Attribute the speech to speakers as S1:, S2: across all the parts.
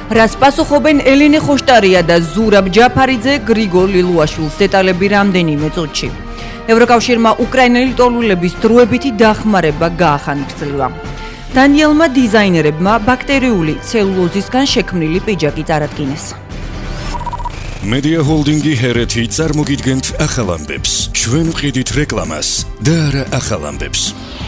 S1: რას პასუხობენ ელენე ხოშტარია და ზურაბ ჯაფარიძე გრიგოლ ლილუაშვილს დეტალები რამდენიმე წუთში. ევროკავშირმა უკრაინელი ლტოლვილების დროებითი დახმარება გაახანგრძლივა. დანიელმა დიზაინერებმა ბაქტერიული ცელულოზისგან შექმნილი პიჯაკი წარადგინეს.
S2: Media Holdingi ჰერეთი წარმოგიდგენთ ახალ ამბებს. ჩვენ ვყიდით რეკლამას და არა ახალ ამბებს.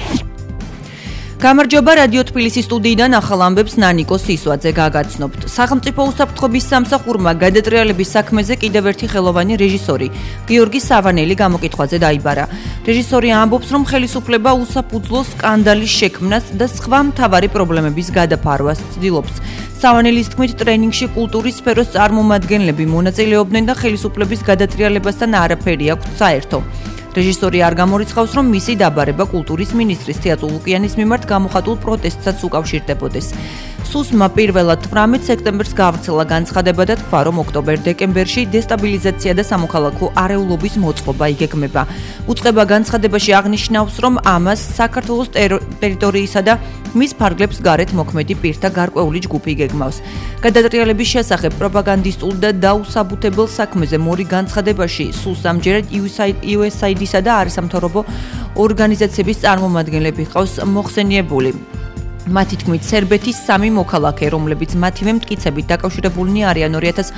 S1: გამარჯობა რადიო თბილისის სტუდიიდან ახალ ამბებს ნანიკო სისვაძე გაგაცნობთ. სახელმწიფო უსაფრთხოების სამსახურმა გადატრიალების საქმეზე კიდევ ერთი ხელოვანი რეჟისორი გიორგი სავანელი გამოკითხვაზე დაიბარა. რეჟისორი ამბობს, რომ ხელისუფლება უსაფუძვლო სკანდალის შექმნას და სხვა მთავარი პრობლემების გადაფარვას ცდილობს. სავანელის თქმით, ტრენინგში კულტურის სფეროს წარმომადგენლები მონაწილეობდნენ და ხელისუფლების გადატრიალებასთან არაფერი აქვს საერთო. რეჟისორი არ გამორიცხავს, რომ მისი დაბარება კულტურის მინისტრის თეატრო ლუკიანის მიმართ გამოხატულ პროტესტსაც უკავშირდებოდეს. სუსმა პირველად 18 სექტემბერს გავრცელა განცხადება და თქვა, რომ ოქტომბერ-დეკემბერში დესტაბილიზაცია და სამოქალაქო არეულობის მოწყობა იგეგმება. უწყება განცხადებაში აღნიშნავს, რომ ამას საქართველოს ტერიტორიისა და მის ფარგლებს გარეთ მოქმედი პირთა გარკვეული ჯგუფი იგეგმავს. გადატრიალების შესახებ პროპაგანდისტულ და დაუსაბუთებელ საქმეზე მორი განცხადებაში სუს ამჯერად USAID-ისა და არასამთავრობო ორგანიზაციების წარმომადგენლები ყავს მოხსენიებული. მათი თქმით, სერბეთის 3 მოქალაქე, რომლებიც მათივე მტკიცებით დაკავშირებულნი არიან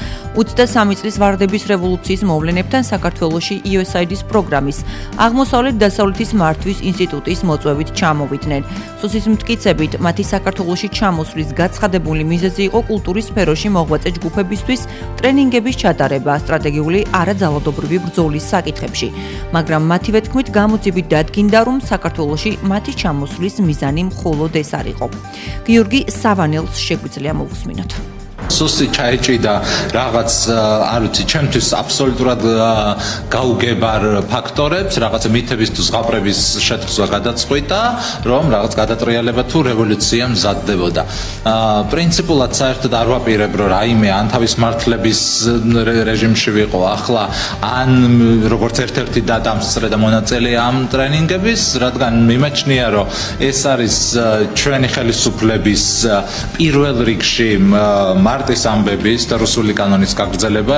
S1: 2023 წლის ვარდების რევოლუციის მოვლენებთან საქართველოში USAID-ის პროგრამის აღმოსავლეთ-დასავლეთის მართვის ინსტიტუტის მოწვევით ჩამოვიდნენ. სუსის მტკიცებით, მათი საქართველოში ჩამოსვლის გაცხადებული მიზეზი იყო კულტურის სფეროში მოღვაწე ჯგუფებისთვის ტრენინგების ჩატარება სტრატეგიული არაძალადობრივი ბრძოლის საკითხებში. მაგრამ მათივე თქმით, გამოძიებით დადგინდა, რომ საქართველოში მათი ჩამოსვლის მიზანი მხოლოდ ეს არის. გიორგი სავანელს შეგვიძლია მოვუსმინოთ.
S3: სუსი ჩაეჭიდა რაღაც არ ვიცი ჩემთვის აბსოლუტურად გაუგებარ ფაქტორებს, რაღაც მითების თუ ზღაპრების შეთხზვა გადაწყვიტა, რომ რაღაც გადატრიალება თუ რევოლუცია მზადდებოდა. პრინციპულად საერთოდ არ ვაპირებ, რომ რაიმე ან თავის მართლების რეჟიმში ვიყო ახლა, ან როგორც ერთ-ერთი დადამსწრე და მონაწილე ამ ტრენინგების, რადგან მიმაჩნია, რომ ეს არის ჩვენი ხელისუფლების პირველ რიგში მარტის ამბების და რუსული კანონის გაგრძელება.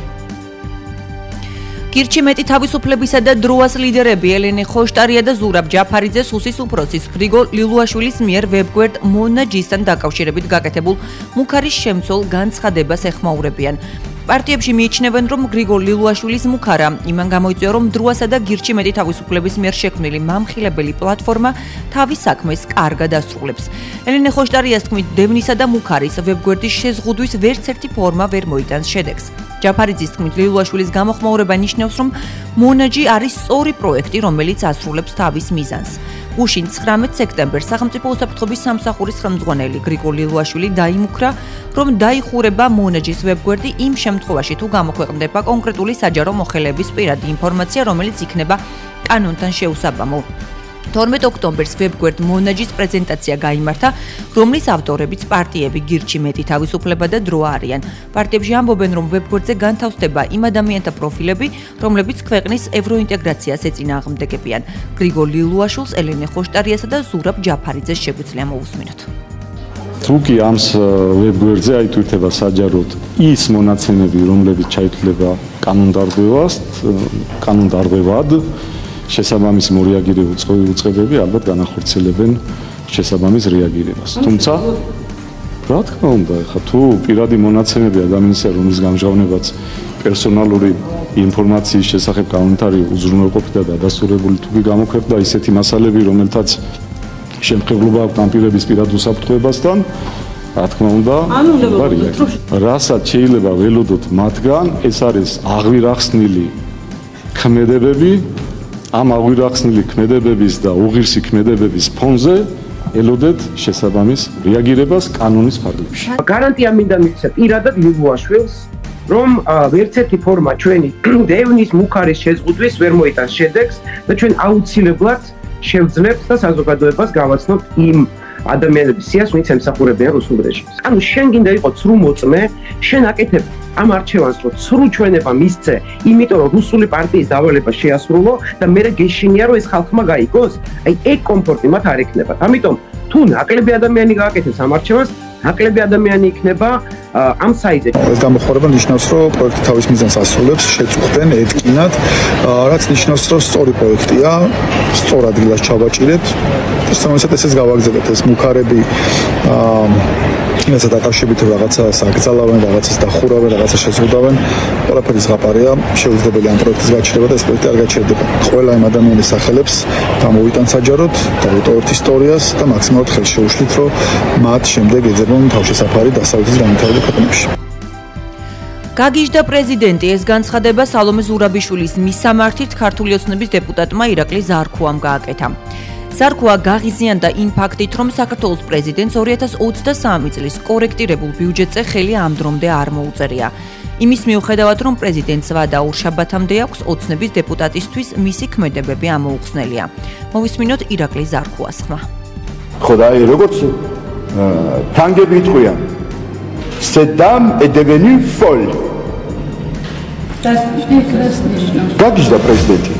S1: გირჩი მეტი თავისუფლებისა და დროას ლიდერები ელენე ხოშტარია და ზურაბ ჯაფარიძე სუსის უფროსის გრიგოლ ლილუაშვილის მიერ ვებგვერდ მონაჯისთან დაკავშირებით გაკეთებულ მუქარის შემცველ განცხადებას ეხმაურებიან. პარტიებში მიიჩნევენ, რომ გრიგოლ ლილუაშვილის მუქარა იმან გამოიწვია, რომ დროასა და გირჩი მეტი თავისუფლების მიერ შექმნილი მამხილებელი პლატფორმა თავის საქმეს კარგად ასრულებს. ელენე ხოშტარიას თქმით, დევნისა და მუქარის ვებგვერდის შეზღუდვის ვერც ერთი ფორმა ვერ მოიტანს შედეგს. ჯაფარიძის თქმით, ლილუაშვილის გამოხმაურება ნიშნავს, რომ მონაჯი არის სწორი პროექტი, რომელიც ასრულებს თავის მიზანს. გუშინ 19 სექტემბერს სახელმწიფო უსაფრთხოების სამსახურის ხელმძღვანელი გრიგოლ ლილუაშვილი დაიმუქრა, რომ დაიხურება მონაჯის ვებგვერდი იმ შემთხვევაში, თუ გამოქვეყნდება კონკრეტული საჯარო მოხელეების პირადი ინფორმაცია, რომელიც იქნება კანონთან შეუსაბამო. 12 ოქტომბერს ვებგვერდ მონაჯის პრეზენტაცია გაიმართა, რომლის ავტორებიც პარტიები გირჩი მეტი თავისუფლება და დროა არიან. პარტიებში ამბობენ, რომ ვებგვერდზე განთავსდება იმ ადამიანთა პროფილები, რომლებიც ქვეყნის ევროინტეგრაციას ეწინააღმდეგებიან. გრიგოლ ლილუაშვილს, ელენე ხოშტარიასა და ზურაბ ჯაფარიძეს შეგვიძლია მოვუსმინოთ.
S4: თუკი ამ ვებგვერდზე აიტვირთება საჯაროდ ის მონაცემები, რომლებიც ჩაითვლება კანონდარღვევად, შესაბამის უწყებები ალბათ განახორციელებენ შესაბამის რეაგირებას. თუმცა, რა თქმა უნდა, ხა თუ პირადი მონაცემები ადამიანისა, რომლის გამჟღავნებაც პერსონალური ინფორმაციის შესახებ კანონთარი უზრუნველყოფდა და დადასტურებული თუკი გამოქვეყნდა ისეთი მასალები, რომელთაც შემხებლობა აქვს ამ პირების პირად უსაფრთხოებასთან, რა თქმა უნდა, რასაც შეიძლება ველოდოთ მათგან, ეს არის აღვირახსნილი ქმედებები. ამ აღვირახსნილი ქმედებების და უღირსი ქმედებების ფონზე ელოდეთ შესაბამის რეაგირებას კანონის ფარგლებში.
S5: გარანტია მინდა მისცე პირადად ლილუაშვილს, რომ ვერც ერთი ფორმა ჩვენი დევნის მუქარის შეზღუდვის ვერ მოიტანს შედეგს და ჩვენ აუცილებლად შევძლებთ და საზოგადოებას გავაცნობთ იმ ადამიანების სიას, ვინც ემსახურებიან რუსულ რეჟიმს. ანუ შენ გინდა იყო ცრუ მოწმე, შენ აკეთებ ამ არჩევანს, რომ ცრუ ჩვენება მისცე, იმიტომ რომ რუსული პარტიის დავალება შეასრულო და მე გეშინია, რომ ეს ხალხმა გაიგოს. აი, ეგ კომფორტი მათ არ ექნებათ. ამიტომ თუ ნაკლები ადამიანი გააკეთებს ამ არჩევანს, ნაკლები ადამიანი იქნება ამ საიტზე.
S6: ეს გამოხმარება ნიშნავს, რომ პროექტი თავის მიზანს ასრულებს, შეწუხდნენ, ეთკინათ, რაც ნიშნავს, რომ სწორი პროექტია, სწორ ადგილას ჩავაჭირებთ. შესაბამისად ესეც გავაგზავნებთ ეს მუქარები იმასაც დაკავშირებით რაღაცას აკრძალავენ, რაღაცას დახურავენ, რაღაცას შეზღუდავენ. ყველაფერი ზღაპარია, შეუძლებელი ამ პროექტის გაჩერება და ეს პროექტი არ გაჩერდება. ყველა იმ ადამიანის სახელებს გამოვიტან საჯაროდ, დავუტოვებთ ისტორიას და მაქსიმალურად ხელს შეუშლით, რომ მათ შემდეგ ეძებონ თავშესაფარი დასავლეთის განვითარებულ ქვეყნებში.
S1: გაგიჟდა პრეზიდენტი, ეს განცხადება სალომე ზურაბიშვილის მისამართით ქართული ოცნების დეპუტატმა ირაკლი ზარქუამ გააკეთა. ზარქუა გაღიზიანდა იმ ფაქტით, რომ საქართველოს პრეზიდენტს 2023 წლის კორექტირებულ ბიუჯეტზე ხელი ამ დრომდე არ მოუწერია. იმის მიუხედავად, რომ პრეზიდენტს ვადა ორშაბათამდე აქვს ოცნების დეპუტატისთვის მისი ქმედებები ამოუხსნელია. მოვისმინოთ ირაკლი ზარქუას ხმა.
S7: ხო და როგორც თანგები იტყვიან, cette dame est devenue folle. გაგიჟდა პრეზიდენტი.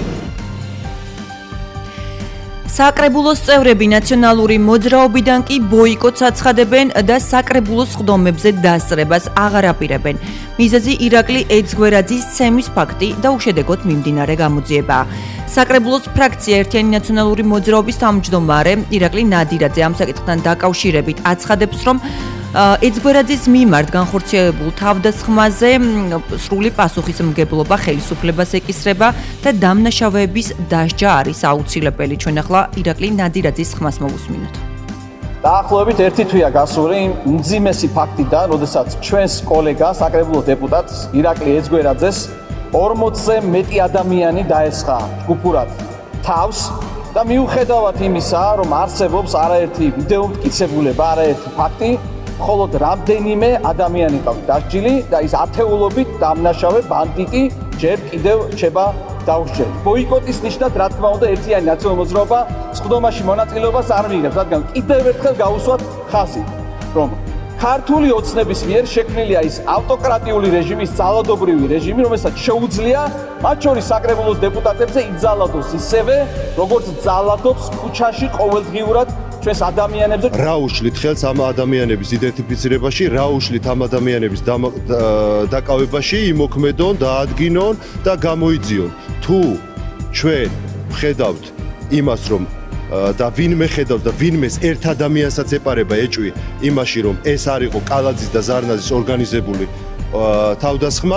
S1: საკრებულოს წევრები ნაციონალური მოძრაობიდან კი ბოიკოტს აცხადებენ და საკრებულოს სხდომებზე დასწრებას აღარ აპირებენ. მიზეზი ირაკლი ეძგვერაძის ცემის ფაქტი და უშედეგოდ მიმდინარე გამოძიებაა. საკრებულოს ფრაქცია ერთიანი ნაციონალური მოძრაობის თავმჯდომარე ირაკლი ნადირაძე ამ საკითხთან დაკავშირებით აცხადებს, რომ ეძგვერაძის მიმართ განხორციელებულ თავდასხმაზე სრული პასუხისმგებლობა ხელისუფლებას ეკისრება და დამნაშავეების დასჯა არის აუცილებელი. ჩვენ ახლა ირაკლი ნადირაძის ხმას მოვუსმინოთ.
S8: დაახლოებით 1 თვეა გასული მძიმესი ფაქტიდან, როდესაც ჩვენს კოლეგა საკრებულო დეპუტატს ირაკლი ეძგვერაძეს 40-ზე მეტი ადამიანი დაესხა ჯგუფურად თავს და მიუხედავად იმისა, რომ არსებობს არაერთი ვიდეო მტკიცებულება, არაერთი ფაქტი, მხოლოდ რამდენიმე ადამიანი ყავს დასჯილი და ის ათეულობით დამნაშავე ბანდიტი ჯერ კიდევ რჩება დაუსჯელი. ბოიკოტის ნიშნად, რა თქმა უნდა, ერთიანი ნაციონალური მოძრაობა სხდომაში მონაწილეობას არ მიიღებს, რადგან კიდევ ერთხელ გავუსვათ ხაზი, რომ ქართული ოცნების მიერ შექმნილია ის ავტოკრატიული რეჟიმი, ის ძალადობრივი რეჟიმი, რომელსაც შეუძლია მათ შორის საკრებულოს დეპუტატებზე იძალადოს ისევე, როგორც ძალადობს ქუჩაში ყოველდღიურად ჩვენს ადამიანებზე.
S9: რა უშლით ხელს ამ ადამიანების იდენტიფიცირებაში, რა უშლით ამ ადამიანების დაკავებაში, იმოქმედონ, დაადგინონ და გამოიძიონ. თუ ჩვენ ხედავთ იმას, რომ და ვინმე ხედავს და ვინმეს ერთ ადამიანსაც ეპარება ეჭვი იმაში, რომ ეს არ იყო კალაძის და ზარნაძის ორგანიზებული თავდასხმა,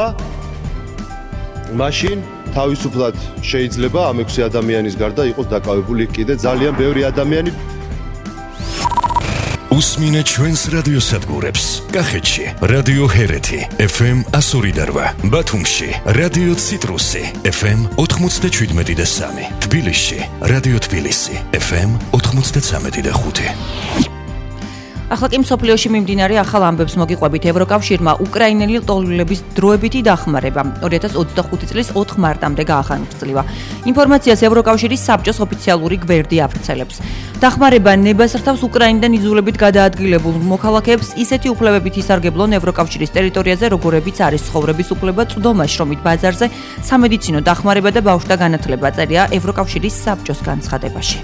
S9: მაშინ თავისუფლად შეიძლება ამ 6 ადამიანის გარდა იყოს დაკავებული კიდე ძალიან ბევრი ადამიანი.
S2: უსმინე ჩვენს რადიოსადგურებს. კახეთში რადიო ჰერეთი FM 102.8, ბათუმში რადიო ციტრუსი FM 97.3, თბილისში რადიო თბილისი FM 93.5. ახლა კი მსოფლიოში მიმდინარე ახალ ამბებს მოგიყვებით. ევროკავშირმა უკრაინელი ლტოლვილების დროებითი დახმარება 2025 წლის 4 მარტამდე გაახანგრძლივა. ინფორმაციას ევროკავშირის საბჭოს ოფიციალური გვერდი ავრცელებს. დახმარება ნებას რთავს უკრაინიდან იძულებით გადაადგილებულ მოქალაქეებს ისეთი უფლებებით ისარგებლონ ევროკავშირის ტერიტორიაზე, როგორებიც არის ცხოვრების უფლება, წვდომა შრომით ბაზარზე, სამედიცინო დახმარება და ბავშვთა განათლება, წერია ევროკავშირის საბჭოს განცხადებაში.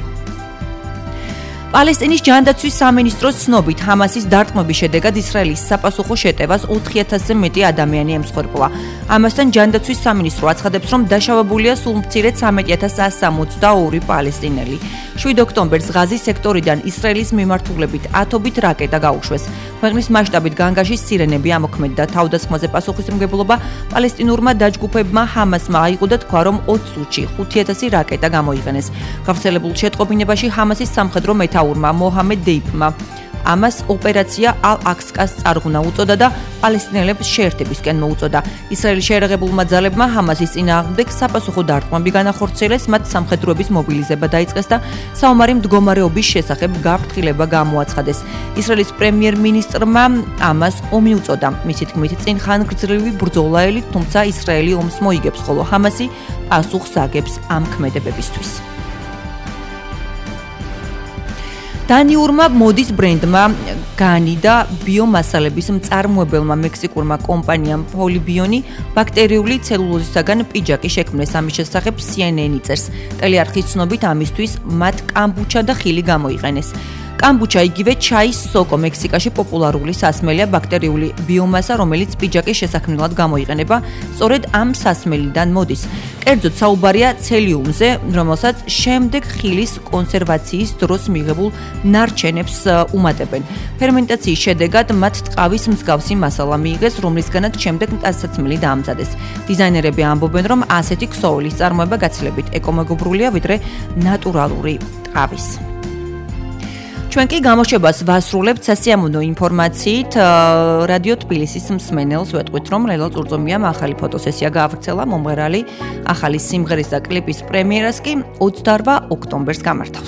S2: პალესტინის ჯანდაცვის სამინისტროს ცნობით, ჰამასის დარტყმების შედეგად ისრაელის საპასუხო შეტევას 4000-ზე მეტი ადამიანი ემსხვერპლა. ამასთან ჯანდაცვის სამინისტრო აცხადებს, რომ დაშავებულია სულ მცირედ 13162 პალესტინელი. 7 ოქტომბერს ღაზის სექტორიდან ისრაელის მიმართულებით ათობით რაკეტა გაუშვეს. ქვეყნის მასშტაბით განგაშის სირენები ამოქმედდა. თავდასხმაზე პასუხისმგებლობა პალესტინურმა დაჯგუფებმა ჰამასმა აიღო და თქვა, რომ 20 წუთში 5000 რაკეტა გამოიყენეს. გავრცელებულ შეტყობინებაში ჰამასის სამხედრო მეთაურმა მოჰამედ დეიფმა ამას ოპერაცია ალ-აქსკას წარღვნა უწოდა და პალესტინელებს შეერთებისკენ მოუწოდა. ისრაელის შეერაღებულმა ძალებმა ჰამასის წინააღმდეგ საპასუხო დარტყმები განახორციელეს, მათ სამხედროების მობილიზება დაიწყეს და საომარი მდგომარეობის შესახებ გაფრთხილება გამოაცხადეს. ისრაელის პრემიერ-მინისტრმა ამას ომი უწოდა. მისი თქმით, წინ ხანგრძლივი ბრძოლა ელით, თუმცა ისრაელი ომს მოიგებს, ხოლო ჰამასი პასუხს აგებს ამ ქმედებებისთვის. დანიურმა მოდის ბრენდმა განი და ბიომასალების მწარმოებელმა მექსიკურმა კომპანიამ პოლიბიონი ბაქტერიული ცელულოზისაგან პიჯაკი შექმნეს. ამის შესახებ CNN წერს. ტელეარხის ცნობით ამისთვის მათ კამბუჩა და ხილი გამოიყენეს. კამბუჩა იგივე ჩაის სოკო მექსიკაში პოპულარული სასმელია ბაქტერიული ბიომასა, რომელიც პიჯაკის შესაქმნელად გამოიყენება. სწორედ ამ სასმელიდან მოდის. კერძოდ საუბარია ცელიუმზე, რომელსაც შემდეგ ხილის კონსერვაციის დროს მიღებულ ნარჩენებს უმატებენ. ფერმენტაციის შედეგად მათ ტყავის მსგავსი მასალა მიიღეს, რომლისგანაც შემდეგ მტაცსაცმელი დაამზადეს. დიზაინერები ამბობენ, რომ ასეთი ქსოვილის წარმოება გაცილებით ეკომეგობრულია, ვიდრე ნატურალური ტყავის. ჩვენ კი გამოშვებას ვასრულებთ სასიამოვნო ინფორმაციით. რადიო თბილისის მსმენელს ვეტყვით, რომ ლელა წურწუმიამ ახალი ფოტოსესია გაავრცელა, მომღერალი ახალი სიმღერის და კლიპის პრემიერას კი 28 ოქტომბერს გამართავს.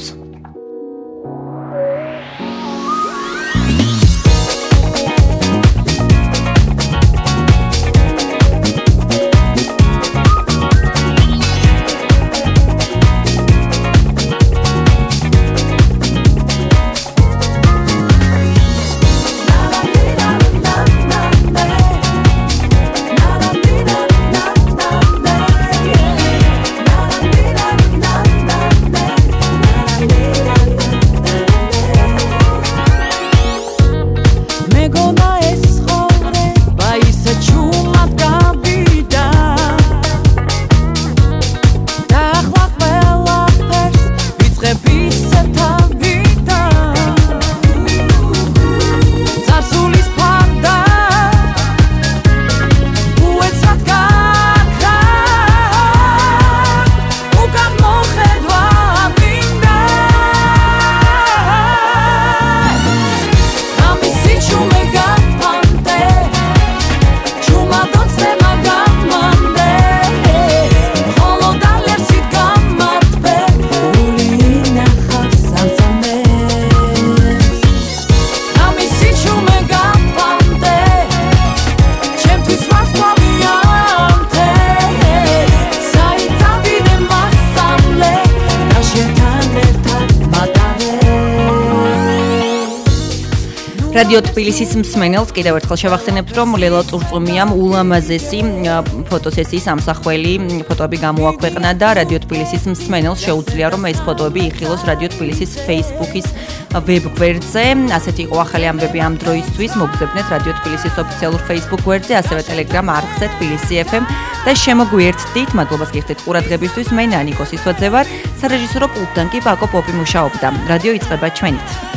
S2: რადიო თბილისის მსმენელს კიდევ ერთხელ შევახსენებთ, რომ ლელა წურწუმიამ ულამაზესი ფოტოსესიის ამსახველი ფოტოები გამოაქვეყნა და რადიო თბილისის მსმენელს შეუძლია, რომ ეს ფოტოები იხილოს რადიო თბილისის Facebook-ის ვებგვერდზე. ასეთი იყო ახალი ამბები ამ დროისთვის. მოგზაურობთ რადიო თბილისის ოფიციალურ Facebook გვერდზე, ასევე Telegram არხზე თბილისი FM და შემოგვიერთდით. მადლობას გიხდით ყურადღებისთვის. მე ნანიკო სისვაძე ვარ. სარეჟისორო პულტთან კი პაკო პოპი მუშაობდა. რადიო იწყება ჩვენით.